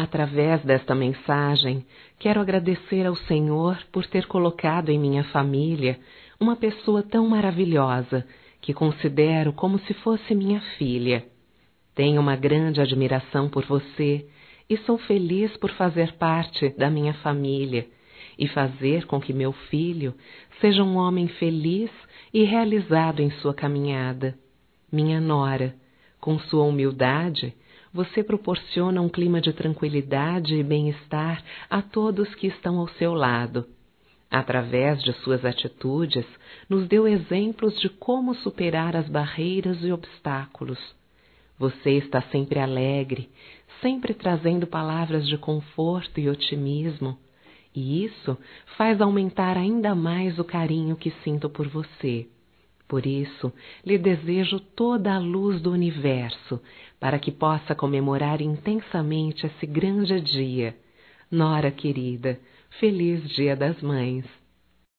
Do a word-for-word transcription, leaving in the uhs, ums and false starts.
Através desta mensagem, quero agradecer ao Senhor por ter colocado em minha família uma pessoa tão maravilhosa que considero como se fosse minha filha. Tenho uma grande admiração por você e sou feliz por fazer parte da minha família e fazer com que meu filho seja um homem feliz e realizado em sua caminhada. Minha nora, com sua humildade, você proporciona um clima de tranquilidade e bem-estar a todos que estão ao seu lado. Através de suas atitudes, nos deu exemplos de como superar as barreiras e obstáculos. Você está sempre alegre, sempre trazendo palavras de conforto e otimismo, e isso faz aumentar ainda mais o carinho que sinto por você. Por isso, lhe desejo toda a luz do universo, para que possa comemorar intensamente esse grande dia. Nora querida, feliz Dia das Mães!